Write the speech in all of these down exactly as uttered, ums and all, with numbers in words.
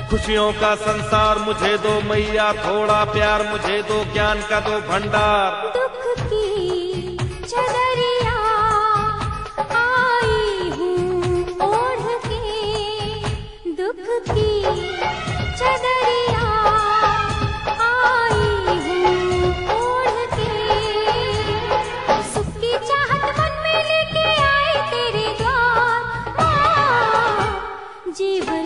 खुशियों का संसार मुझे दो मैया, थोड़ा प्यार मुझे दो, ज्ञान का दो भंडार। दुख की चदरिया आई हूँ ओढ़ के, दुख की चदरिया आई हूँ ओढ़ के, सुख की चाहत मन में लेके आए तेरे द्वार। माँ जीवन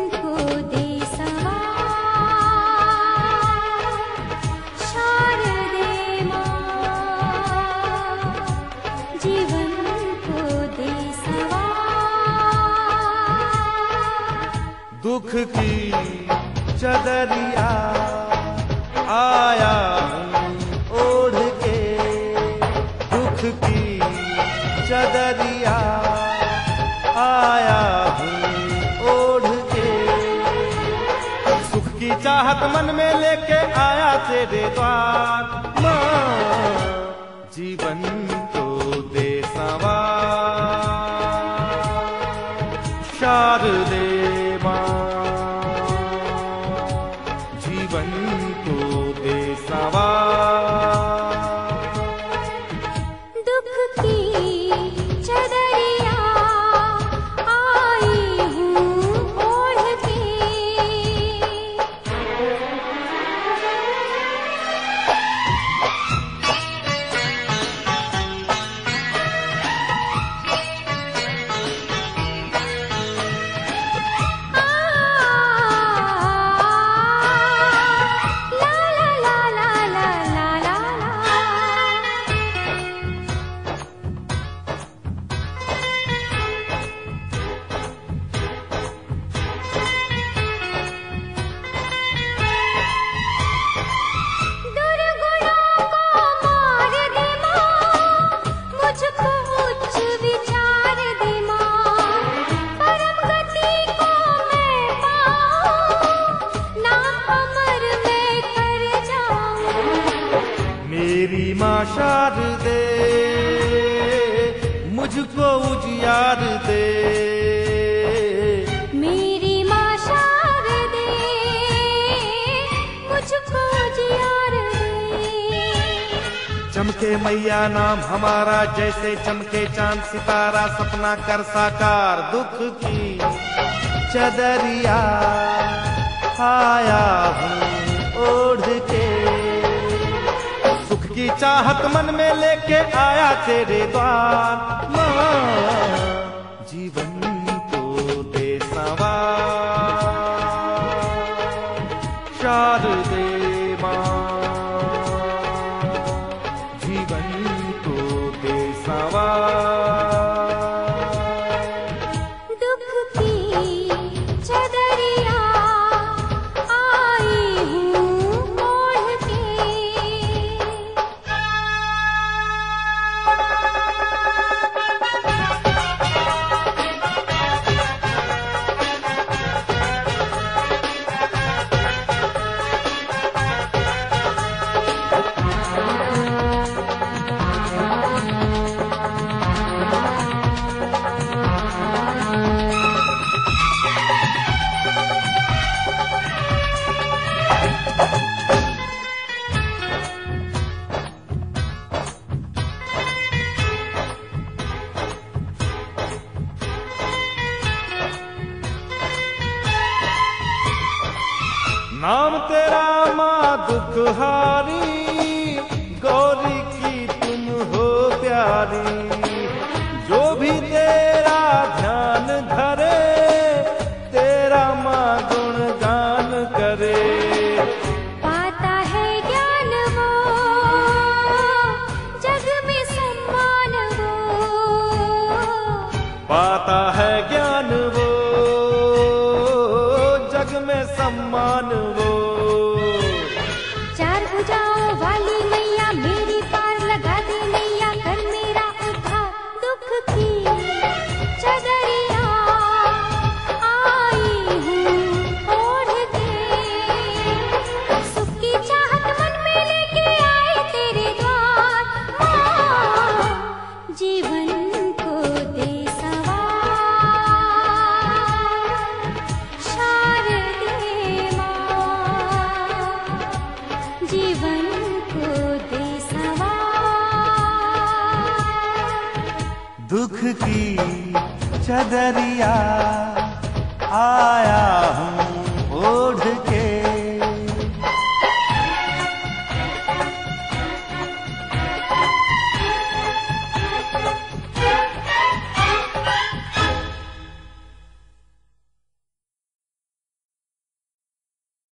दुख की चदरिया आया हूँ ओढ़ के, दुख की चदरिया आया हूँ ओढ़ के, सुख की चाहत मन में लेके आया तेरे द्वार। माँ जीवन को दे संवार, शारदे जीवन को दे संवार। दुख की चदरिया आई हूँ ओढ़ के। मेरी माँ शारदे मुझको उजियार दे, मेरी माँ शारदे मुझको उजियार दे। चमके मैया नाम हमारा, जैसे चमके चांद सितारा, सपना कर साकार। दुख की चदरिया आया हूँ ओढ़ के, सुख की चाहत मन में लेके आया तेरे द्वार। माँ जीवन को दे संवार, शारदे माँ जीवन को दे संवार। दुख की चदरिया आई हूँ ओढ़ के। नाम तेरा माँ दुखहारी, गौरी की तुम हो प्यारी, जो भी तेरा ध्यान धरे तेरा माँ गुणगान करे। पाता है ज्ञान वो जग में सम्मान वो, पाता है ज्ञान वो जग में सम्मान वो। चार भुजाओं वाली मैया मेरी पार लगा दे नैया, कर मेरा उद्धार। दुख की चदरिया आई हूँ ओढ़ के, सुख की चाहत मन में लेके आए तेरे द्वार। माँ जीवन को दे संवार, शारदे दुख की चदरिया आया